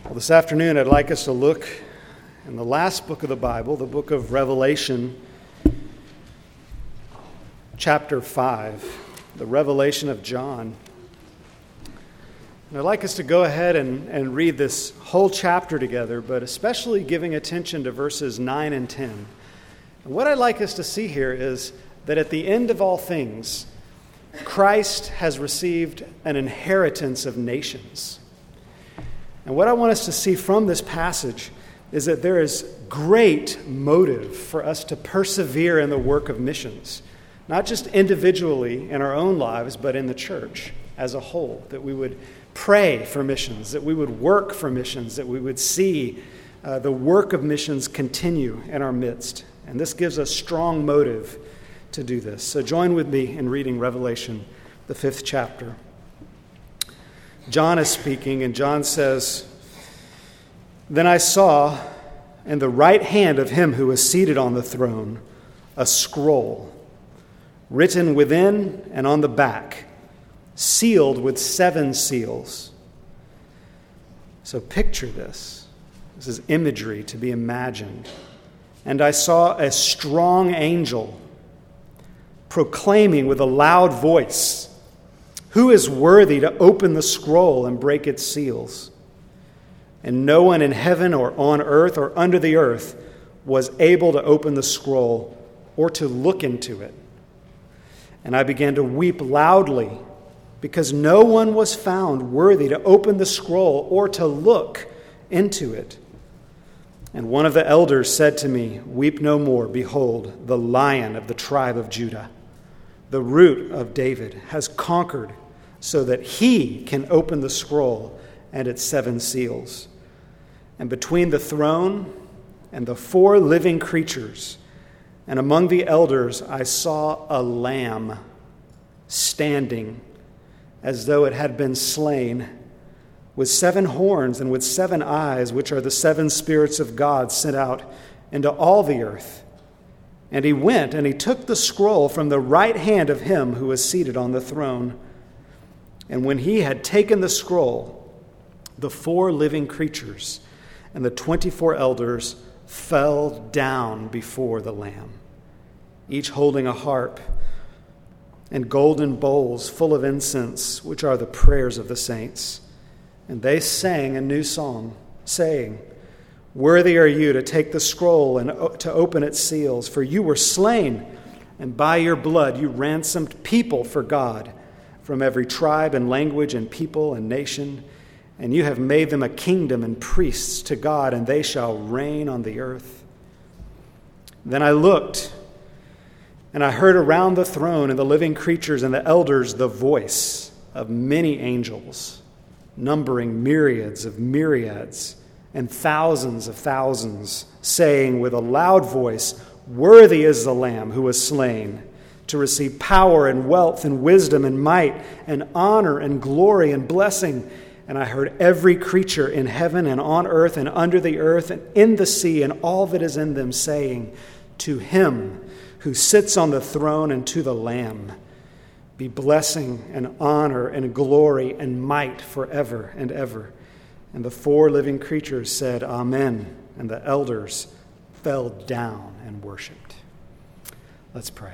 Well, this afternoon I'd like us to look in the last book of the Bible, the book of Revelation, chapter 5, the Revelation of John. And I'd like us to go ahead and read this whole chapter together, but especially giving attention to verses 9 and 10. And what I'd like us to see here is that at the end of all things, Christ has received an inheritance of nations. And what I want us to see from this passage is that there is great motive for us to persevere in the work of missions, not just individually in our own lives, but in the church as a whole, that we would pray for missions, that we would work for missions, that we would see the work of missions continue in our midst. And this gives us strong motive to do this. So join with me in reading Revelation, the 5th chapter. John is speaking, and John says, "Then I saw in the right hand of him who was seated on the throne a scroll, written within and on the back, sealed with 7 seals." So picture this. This is imagery to be imagined. "And I saw a strong angel proclaiming with a loud voice, 'Who is worthy to open the scroll and break its seals?' And no one in heaven or on earth or under the earth was able to open the scroll or to look into it. And I began to weep loudly because no one was found worthy to open the scroll or to look into it. And one of the elders said to me, 'Weep no more. Behold, the Lion of the tribe of Judah, the Root of David, has conquered so that he can open the scroll and its 7 seals.' And between the throne and the 4 living creatures and among the elders I saw a lamb standing as though it had been slain, with 7 horns and with 7 eyes, which are the 7 spirits of God sent out into all the earth. And he went and he took the scroll from the right hand of him who was seated on the throne. And when he had taken the scroll, the 4 living creatures and the 24 elders fell down before the Lamb, each holding a harp and golden bowls full of incense, which are the prayers of the saints. And they sang a new song, saying, 'Worthy are you to take the scroll and to open its seals, for you were slain, and by your blood you ransomed people for God from every tribe and language and people and nation, and you have made them a kingdom and priests to God, and they shall reign on the earth.' Then I looked, and I heard around the throne and the living creatures and the elders the voice of many angels, numbering myriads of myriads and thousands of thousands, saying with a loud voice, 'Worthy is the Lamb who was slain to receive power and wealth and wisdom and might and honor and glory and blessing.' And I heard every creature in heaven and on earth and under the earth and in the sea and all that is in them saying, 'To him who sits on the throne and to the Lamb be blessing and honor and glory and might forever and ever.' And the 4 living creatures said, 'Amen.' And the elders fell down and worshipped." Let's pray.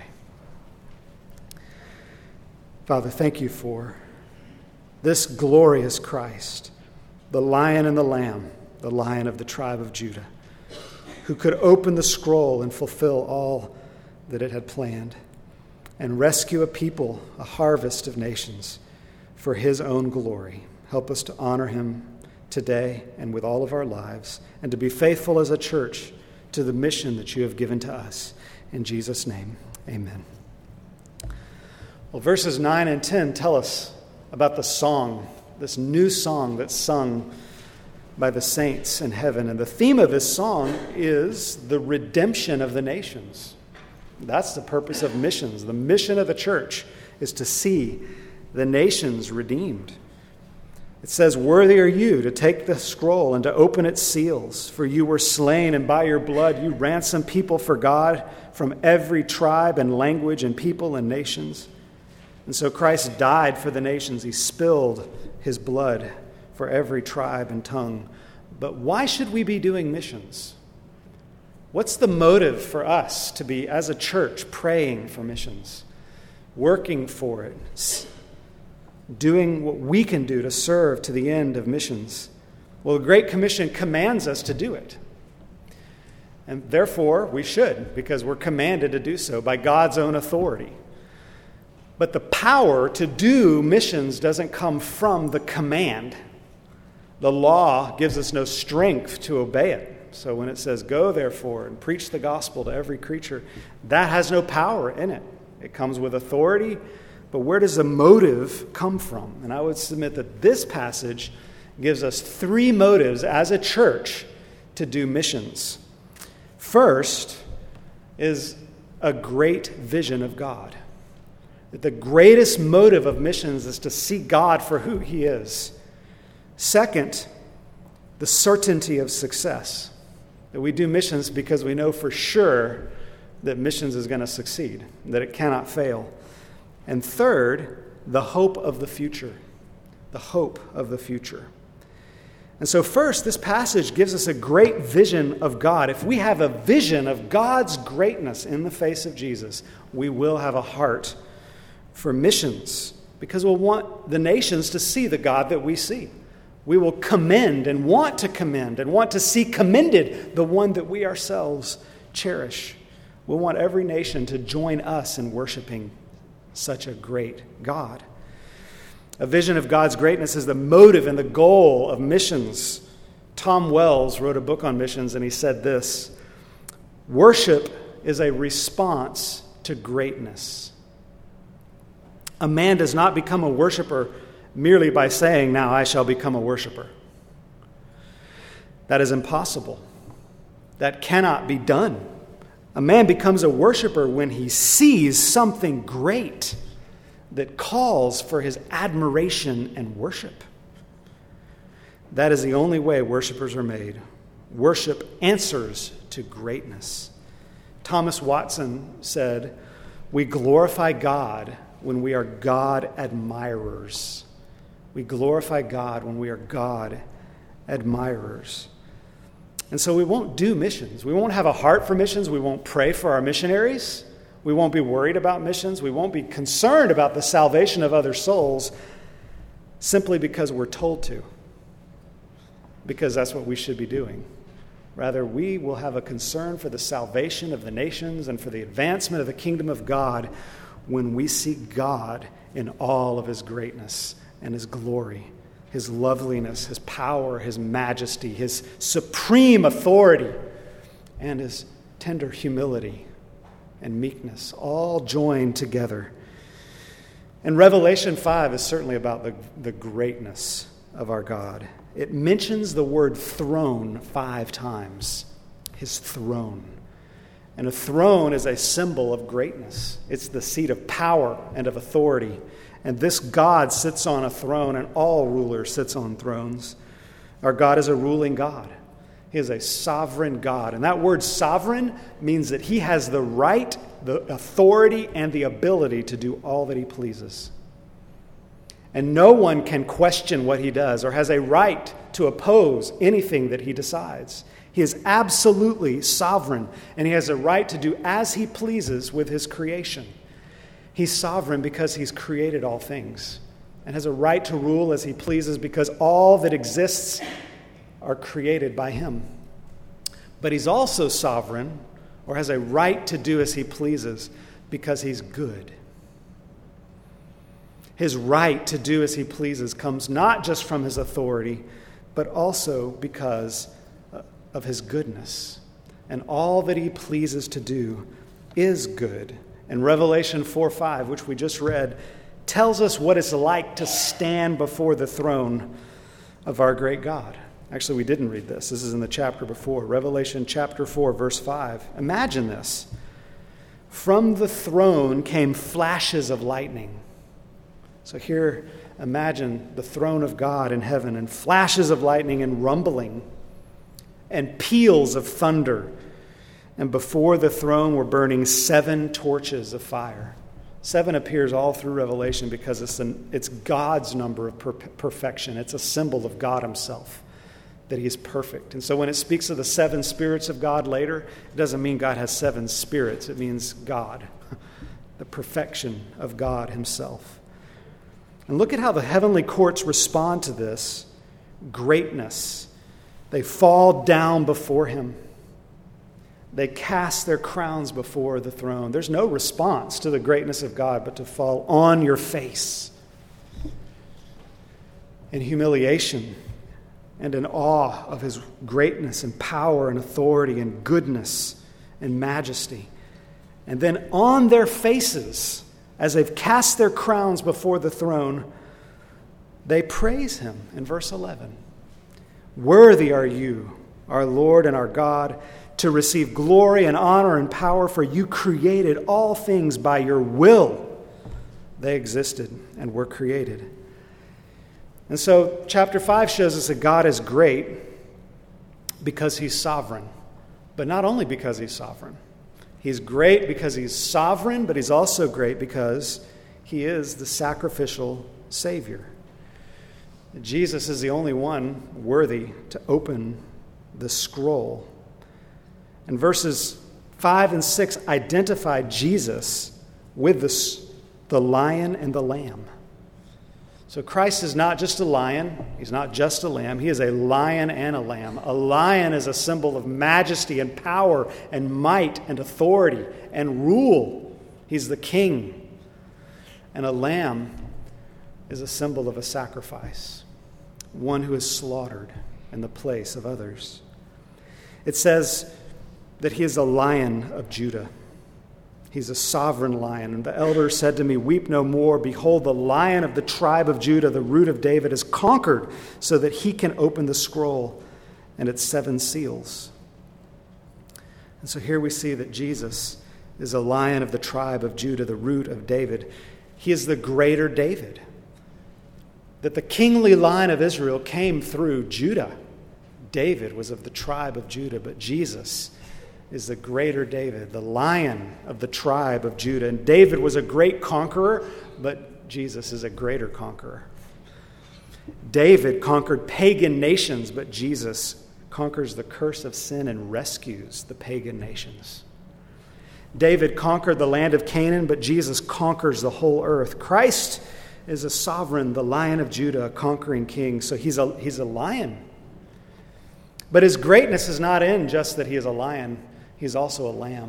Father, thank you for this glorious Christ, the Lion and the Lamb, the Lion of the tribe of Judah, who could open the scroll and fulfill all that it had planned and rescue a people, a harvest of nations, for his own glory. Help us to honor him today and with all of our lives, and to be faithful as a church to the mission that you have given to us. In Jesus' name, amen. Well, verses 9 and 10 tell us about the song, this new song that's sung by the saints in heaven. And the theme of this song is the redemption of the nations. That's the purpose of missions. The mission of the church is to see the nations redeemed. It says, "Worthy are you to take the scroll and to open its seals, for you were slain, and by your blood you ransomed people for God from every tribe and language and people and nations." And so Christ died for the nations. He spilled his blood for every tribe and tongue, But why should we be doing missions? What's the motive for us to be, as a church, praying for missions, working for it, doing what we can do to serve to the end of missions? Well, the Great Commission commands us to do it. And therefore, we should, because we're commanded to do so by God's own authority. But the power to do missions doesn't come from the command. The law gives us no strength to obey it. So when it says, go therefore and preach the gospel to every creature, that has no power in it. It comes with authority, but where does the motive come from? And I would submit that this passage gives us three motives as a church to do missions. First is a great vision of God. That the greatest motive of missions is to see God for who He is. Second, the certainty of success. That we do missions because we know for sure that missions is going to succeed, that it cannot fail. And third, the hope of the future. The hope of the future. And so first, this passage gives us a great vision of God. If we have a vision of God's greatness in the face of Jesus, we will have a heart for missions because we'll want the nations to see the God that we see. We will commend and want to see commended the one that we ourselves cherish. We'll want every nation to join us in worshiping such a great God. A vision of God's greatness is the motive and the goal of missions. Tom Wells wrote a book on missions, and he said this: worship is a response to greatness. A man does not become a worshiper merely by saying, now I shall become a worshiper. That is impossible. That cannot be done. A man becomes a worshiper when he sees something great that calls for his admiration and worship. That is the only way worshipers are made. Worship answers to greatness. Thomas Watson said, we glorify God when we are God admirers. We glorify God when we are God admirers. And so we won't do missions. We won't have a heart for missions. We won't pray for our missionaries. We won't be worried about missions. We won't be concerned about the salvation of other souls simply because we're told to, because that's what we should be doing. Rather, we will have a concern for the salvation of the nations and for the advancement of the kingdom of God when we see God in all of His greatness and His glory, His loveliness, His power, His majesty, His supreme authority, and His tender humility and meekness, all joined together. And Revelation 5 is certainly about the greatness of our God. It mentions the word throne 5 times, His throne. And a throne is a symbol of greatness. It's the seat of power and of authority. And this God sits on a throne, and all rulers sits on thrones. Our God is a ruling God. He is a sovereign God. And that word sovereign means that He has the right, the authority, and the ability to do all that He pleases. And no one can question what He does or has a right to oppose anything that He decides. He is absolutely sovereign, and He has a right to do as He pleases with His creation. He's sovereign because He's created all things and has a right to rule as He pleases because all that exists are created by Him. But He's also sovereign, or has a right to do as He pleases, because He's good. His right to do as He pleases comes not just from His authority, but also because of His goodness. And all that He pleases to do is good. And Revelation 4:5, which we just read, tells us what it's like to stand before the throne of our great God. Actually, we didn't read this. This is in the chapter before. Revelation chapter 4, verse 5. Imagine this. From the throne came flashes of lightning. So here, imagine the throne of God in heaven, and flashes of lightning and rumbling and peals of thunder. And before the throne were burning 7 torches of fire. 7 appears all through Revelation because it's God's number of perfection. It's a symbol of God Himself. that he is perfect. And so when it speaks of the 7 spirits of God later, it doesn't mean God has 7 spirits. It means God, the perfection of God himself. And look at how the heavenly courts respond to this greatness. They fall down before him. They cast their crowns before the throne. There's no response to the greatness of God but to fall on your face in humiliation and in awe of his greatness and power and authority and goodness and majesty. And then on their faces, as they've cast their crowns before the throne, they praise him in verse 11. Worthy are you, our Lord and our God, to receive glory and honor and power, for you created all things by your will. They existed and were created. And so chapter 5 shows us that God is great because he's sovereign, but not only because he's sovereign. He's great because he's sovereign, but he's also great because he is the sacrificial Savior. Jesus is the only one worthy to open the scroll. And verses 5 and 6 identify Jesus with the lion and the lamb. So Christ is not just a lion. He's not just a lamb. He is a lion and a lamb. A lion is a symbol of majesty and power and might and authority and rule. He's the king. And a lamb is a symbol of a sacrifice, one who is slaughtered in the place of others. It says that he is a lion of Judah. He's a sovereign lion. And the elder said to me, weep no more. Behold, the lion of the tribe of Judah, the root of David, is conquered so that he can open the scroll and its 7 seals. And so here we see that Jesus is a lion of the tribe of Judah, the root of David. He is the greater David. That the kingly line of Israel came through Judah. David was of the tribe of Judah, but Jesus is the greater David, the lion of the tribe of Judah. And David was a great conqueror, but Jesus is a greater conqueror. David conquered pagan nations, but Jesus conquers the curse of sin and rescues the pagan nations. David conquered the land of Canaan, but Jesus conquers the whole earth. Christ is a sovereign, the Lion of Judah, a conquering king. So he's a lion. But his greatness is not in just that he is a lion. He's also a lamb.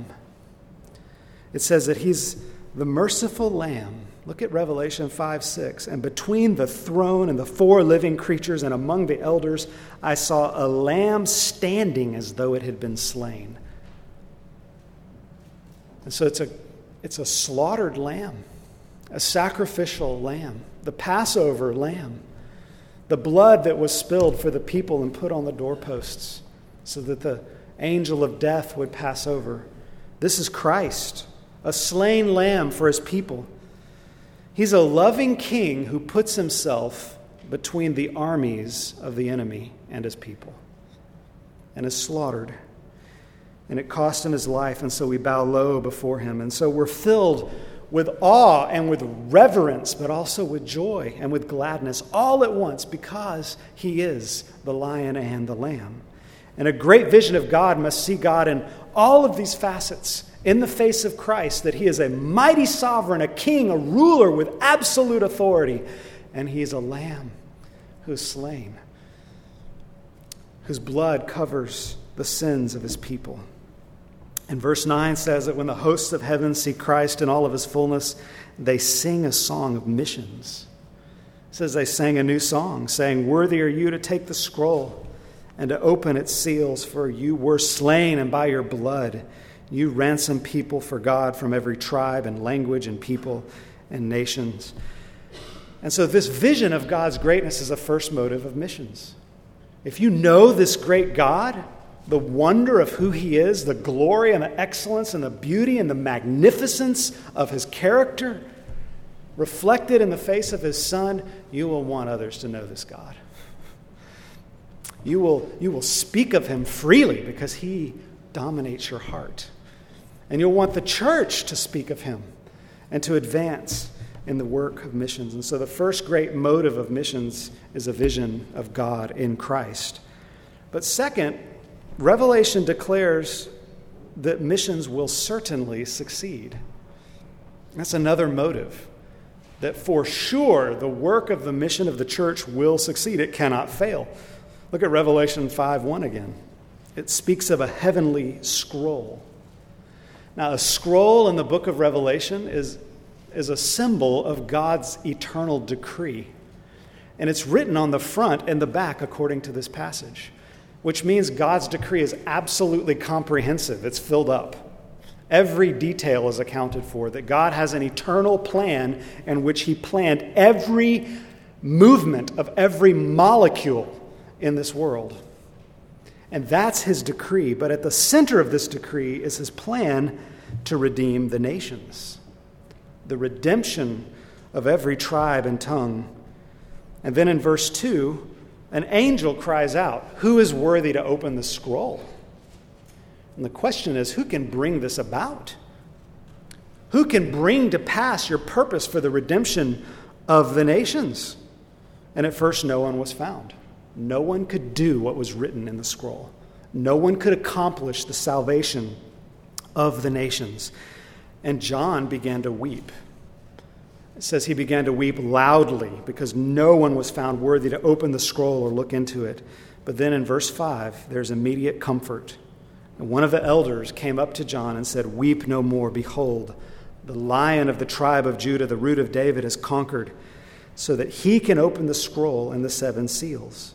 It says that he's the merciful lamb. Look at Revelation 5:6. And between the throne and the 4 living creatures and among the elders, I saw a lamb standing as though it had been slain. And so it's a slaughtered lamb, a sacrificial lamb, the Passover lamb, the blood that was spilled for the people and put on the doorposts so that the angel of death would pass over. This is Christ, a slain lamb for his people. He's a loving king who puts himself between the armies of the enemy and his people and is slaughtered. And it cost him his life, and so we bow low before him. And so we're filled with awe and with reverence, but also with joy and with gladness all at once because he is the lion and the lamb. And a great vision of God must see God in all of these facets in the face of Christ, that he is a mighty sovereign, a king, a ruler with absolute authority, and he is a lamb who is slain, whose blood covers the sins of his people. And verse 9 says that when the hosts of heaven see Christ in all of his fullness, they sing a song of missions. It says they sang a new song, saying, worthy are you to take the scroll and to open its seals, for you were slain, and by your blood you ransomed people for God from every tribe and language and people and nations. And so this vision of God's greatness is the first motive of missions. If you know this great God, the wonder of who he is, the glory and the excellence and the beauty and the magnificence of his character reflected in the face of his Son, you will want others to know this God. You will speak of him freely because he dominates your heart. And you'll want the church to speak of him and to advance in the work of missions. And so the first great motive of missions is a vision of God in Christ. But second, Revelation declares that missions will certainly succeed. That's another motive, that for sure the work of the mission of the church will succeed. It cannot fail. Look at Revelation 5:1 again. It speaks of a heavenly scroll. Now, a scroll in the book of Revelation is a symbol of God's eternal decree. And it's written on the front and the back according to this passage, which means God's decree is absolutely comprehensive. It's filled up. Every detail is accounted for, that God has an eternal plan in which he planned every movement of every molecule in this world. And that's his decree. But at the center of this decree is his plan to redeem the nations, the redemption of every tribe and tongue. And then in verse 2, an angel cries out, "Who is worthy to open the scroll?" And the question is, who can bring this about? Who can bring to pass your purpose for the redemption of the nations? And at first, no one was found. No one could do what was written in the scroll. No one could accomplish the salvation of the nations. And John began to weep. It says he began to weep loudly because no one was found worthy to open the scroll or look into it. But then in verse 5, there's immediate comfort. And one of the elders came up to John and said, "Weep no more. Behold, the Lion of the tribe of Judah, the Root of David, has conquered, so that he can open the scroll and the 7 seals."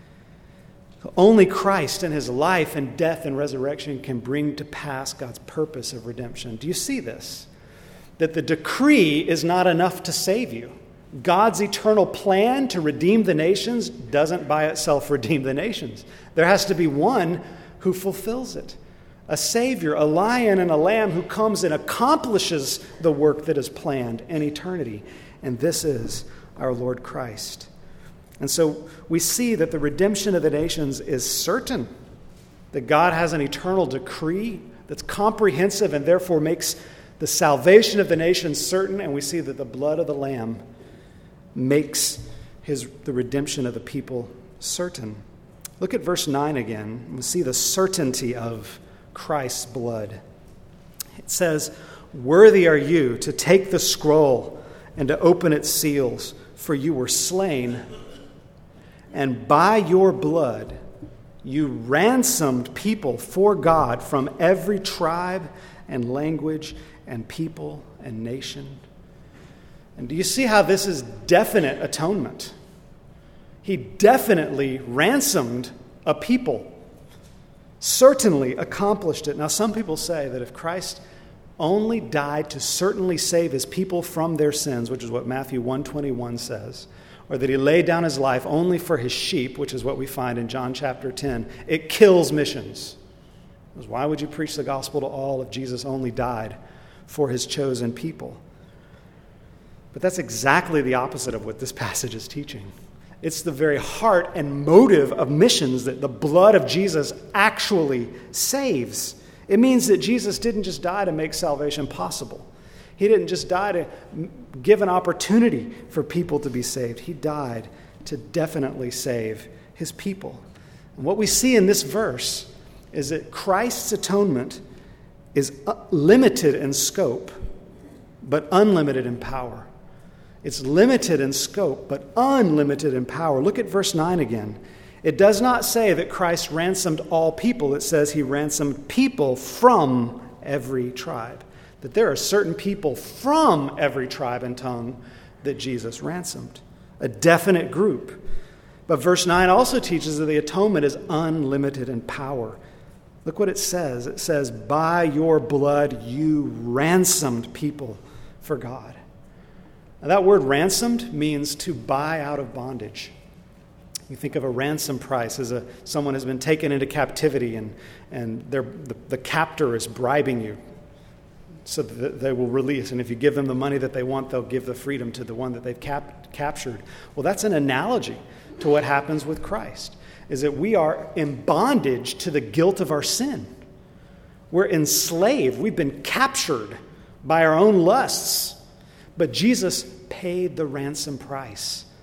So only Christ in his life and death and resurrection can bring to pass God's purpose of redemption. Do you see this? That the decree is not enough to save you. God's eternal plan to redeem the nations doesn't by itself redeem the nations. There has to be one who fulfills it. A Savior, a Lion and a Lamb who comes and accomplishes the work that is planned in eternity. And this is our Lord Christ. And so we see that the redemption of the nations is certain, that God has an eternal decree that's comprehensive and therefore makes the salvation of the nations certain, and we see that the blood of the Lamb makes the redemption of the people certain. Look at verse 9 again. We see the certainty of Christ's blood. It says, "Worthy are you to take the scroll and to open its seals, for you were slain, and by your blood you ransomed people for God from every tribe and language and people and nation." And do you see how this is definite atonement? He definitely ransomed a people, certainly accomplished it. Now, some people say that if Christ only died to certainly save his people from their sins, which is what Matthew 1:21 says, or that he laid down his life only for his sheep, which is what we find in John chapter 10, it kills missions. Because why would you preach the gospel to all if Jesus only died for his chosen people? But that's exactly the opposite of what this passage is teaching. It's the very heart and motive of missions that the blood of Jesus actually saves. It means that Jesus didn't just die to make salvation possible. He didn't just die to give an opportunity for people to be saved. He died to definitely save his people. And what we see in this verse is that Christ's atonement is limited in scope, but unlimited in power. It's limited in scope, but unlimited in power. Look at verse 9 again. It does not say that Christ ransomed all people. It says he ransomed people from every tribe. That there are certain people from every tribe and tongue that Jesus ransomed. A definite group. But verse 9 also teaches that the atonement is unlimited in power. Look what it says. It says, "By your blood you ransomed people for God." Now, that word ransomed means to buy out of bondage. You think of a ransom price as someone has been taken into captivity and the captor is bribing you so that they will release. And if you give them the money that they want, they'll give the freedom to the one that they've captured. Well, that's an analogy to what happens with Christ, is that we are in bondage to the guilt of our sin. We're enslaved. We've been captured by our own lusts. But Jesus paid the ransom price.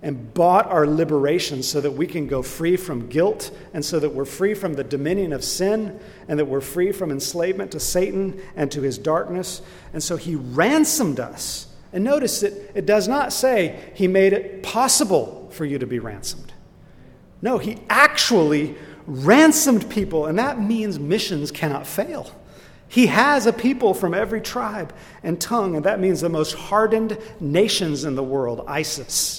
and bought our liberation so that we can go free from guilt and so that we're free from the dominion of sin and that we're free from enslavement to Satan and to his darkness. And so he ransomed us. And notice that it does not say he made it possible for you to be ransomed. No, he actually ransomed people, and that means missions cannot fail. He has a people from every tribe and tongue, and that means the most hardened nations in the world, ISIS,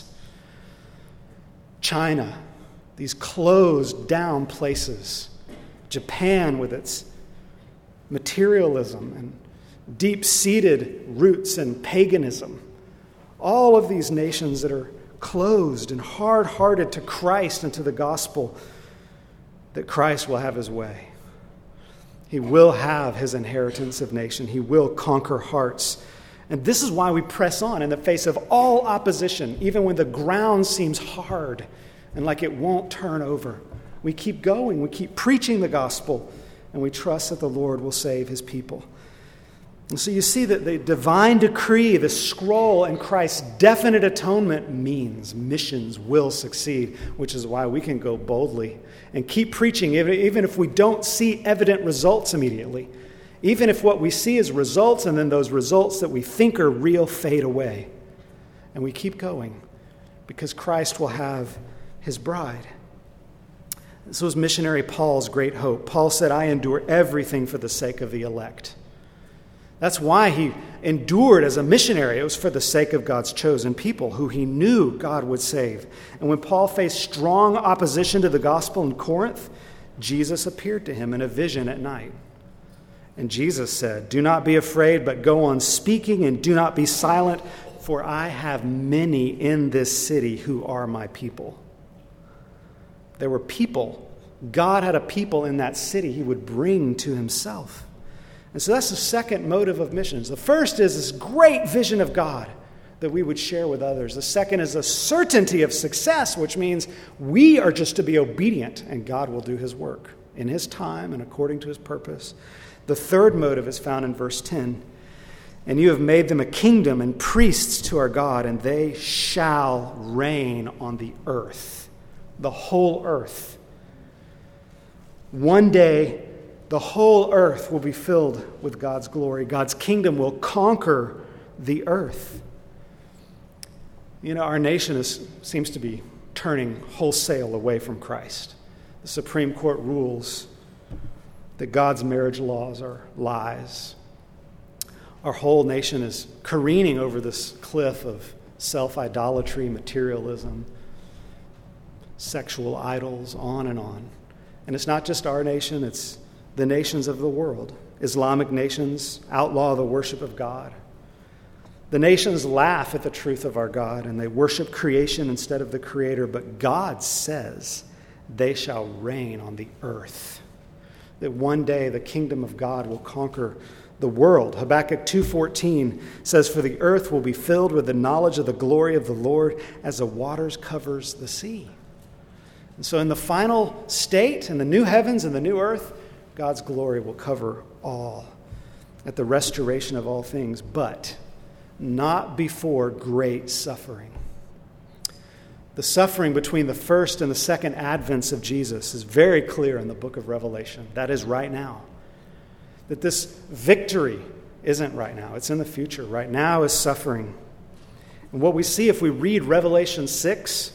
China, these closed down places, Japan with its materialism and deep-seated roots in paganism, all of these nations that are closed and hard-hearted to Christ and to the gospel, that Christ will have his way. He will have his inheritance of nation. He will conquer hearts. And this is why we press on in the face of all opposition, even when the ground seems hard and like it won't turn over. We keep going. We keep preaching the gospel, and we trust that the Lord will save his people. And so you see that the divine decree, the scroll, and Christ's definite atonement means missions will succeed, which is why we can go boldly and keep preaching, even if we don't see evident results immediately. Even if what we see is results, and then those results that we think are real fade away. And we keep going because Christ will have his bride. This was missionary Paul's great hope. Paul said, I endure everything for the sake of the elect. That's why he endured as a missionary. It was for the sake of God's chosen people who he knew God would save. And when Paul faced strong opposition to the gospel in Corinth, Jesus appeared to him in a vision at night. And Jesus said, do not be afraid, but go on speaking and do not be silent, for I have many in this city who are my people. There were people. God had a people in that city he would bring to himself. And so that's the second motive of missions. The first is this great vision of God that we would share with others. The second is a certainty of success, which means we are just to be obedient and God will do his work in his time and according to his purpose. The third motive is found in verse 10. And you have made them a kingdom and priests to our God, and they shall reign on the earth, the whole earth. One day, the whole earth will be filled with God's glory. God's kingdom will conquer the earth. You know, our nation seems to be turning wholesale away from Christ. The Supreme Court rules that God's marriage laws are lies. Our whole nation is careening over this cliff of self-idolatry, materialism, sexual idols, on and on. And it's not just our nation, it's the nations of the world. Islamic nations outlaw the worship of God. The nations laugh at the truth of our God, and they worship creation instead of the Creator. But God says they shall reign on the earth. That one day the kingdom of God will conquer the world. Habakkuk 2:14 says, for the earth will be filled with the knowledge of the glory of the Lord as the waters covers the sea. And so in the final state, in the new heavens and the new earth, God's glory will cover all at the restoration of all things, but not before great suffering. The suffering between the first and the second advents of Jesus is very clear in the book of Revelation. That is right now. That this victory isn't right now. It's in the future. Right now is suffering. And what we see if we read Revelation 6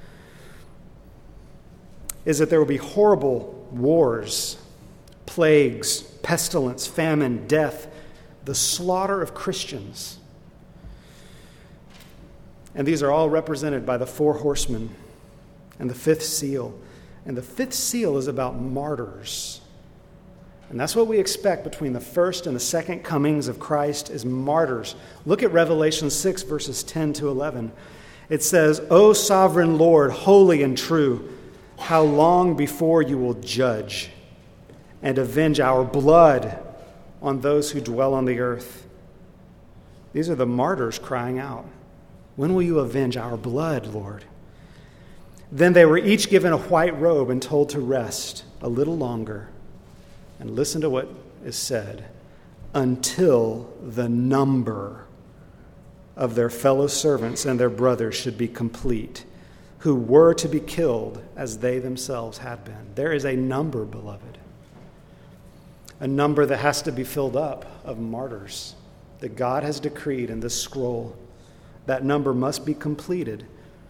is that there will be horrible wars, plagues, pestilence, famine, death, the slaughter of Christians. And these are all represented by the four horsemen and the fifth seal. And the fifth seal is about martyrs. And that's what we expect between the first and the second comings of Christ is martyrs. Look at Revelation 6, verses 10 to 11. It says, O sovereign Lord, holy and true, how long before you will judge and avenge our blood on those who dwell on the earth? These are the martyrs crying out. When will you avenge our blood, Lord? Then they were each given a white robe and told to rest a little longer. And listen to what is said. Until the number of their fellow servants and their brothers should be complete, who were to be killed as they themselves had been. There is a number, beloved, a number that has to be filled up of martyrs that God has decreed in this scroll. That number must be completed.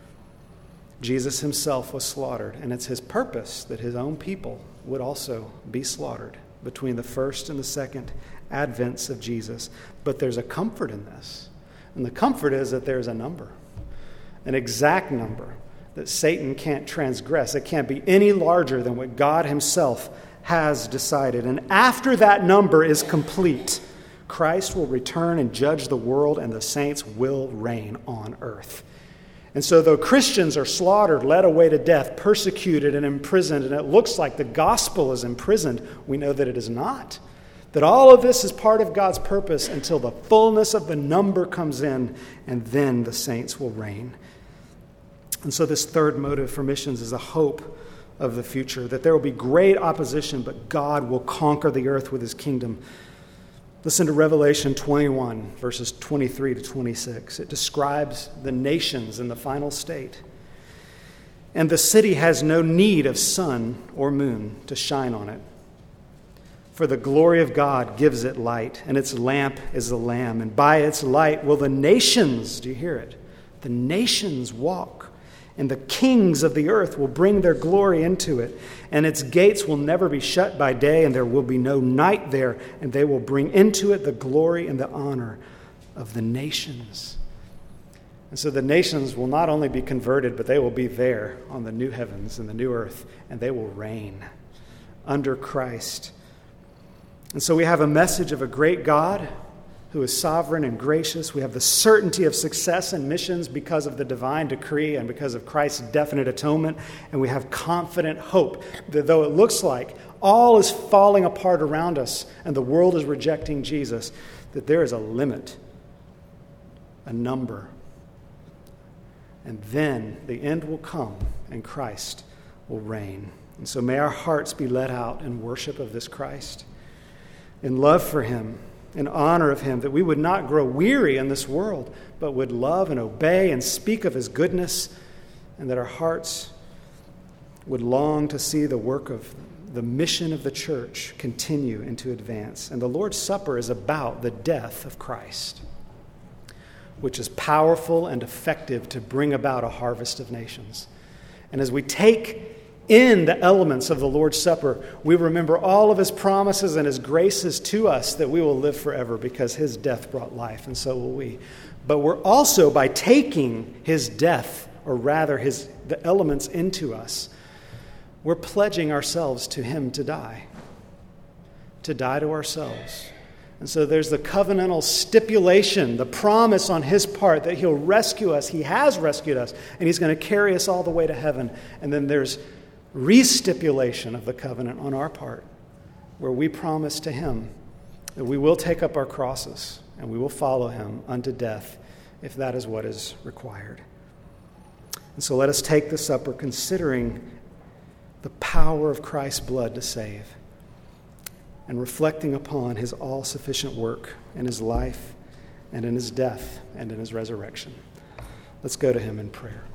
Jesus himself was slaughtered, and it's his purpose that his own people would also be slaughtered between the first and the second advents of Jesus. But there's a comfort in this, and the comfort is that there's a number, an exact number that Satan can't transgress. It can't be any larger than what God himself has decided. And after that number is complete, Christ will return and judge the world, and the saints will reign on earth. And so though Christians are slaughtered, led away to death, persecuted and imprisoned, and it looks like the gospel is imprisoned, we know that it is not. That all of this is part of God's purpose until the fullness of the number comes in, and then the saints will reign. And so this third motive for missions is a hope of the future, that there will be great opposition, but God will conquer the earth with his kingdom. Listen to Revelation 21, verses 23 to 26. It describes the nations in the final state. And the city has no need of sun or moon to shine on it, for the glory of God gives it light, and its lamp is the Lamb. And by its light will the nations, do you hear it? The nations walk, and the kings of the earth will bring their glory into it. And its gates will never be shut by day, and there will be no night there. And they will bring into it the glory and the honor of the nations. And so the nations will not only be converted, but they will be there on the new heavens and the new earth, and they will reign under Christ. And so we have a message of a great God who is sovereign and gracious. We have the certainty of success in missions because of the divine decree and because of Christ's definite atonement. And we have confident hope that though it looks like all is falling apart around us and the world is rejecting Jesus, that there is a limit, a number. And then the end will come and Christ will reign. And so may our hearts be led out in worship of this Christ, in love for him, in honor of him, that we would not grow weary in this world, but would love and obey and speak of his goodness, and that our hearts would long to see the work of the mission of the church continue and to advance. And the Lord's Supper is about the death of Christ, which is powerful and effective to bring about a harvest of nations. And as we take in the elements of the Lord's Supper, we remember all of his promises and his graces to us that we will live forever because his death brought life, and so will we. But we're also, by taking his death, or rather the elements into us, we're pledging ourselves to him to die to ourselves. And so there's the covenantal stipulation, the promise on his part that he'll rescue us. He has rescued us, and he's going to carry us all the way to heaven. And then there's restipulation of the covenant on our part, where we promise to him that we will take up our crosses and we will follow him unto death if that is what is required. And so let us take the supper considering the power of Christ's blood to save and reflecting upon his all-sufficient work in his life and in his death and in his resurrection. Let's go to him in prayer.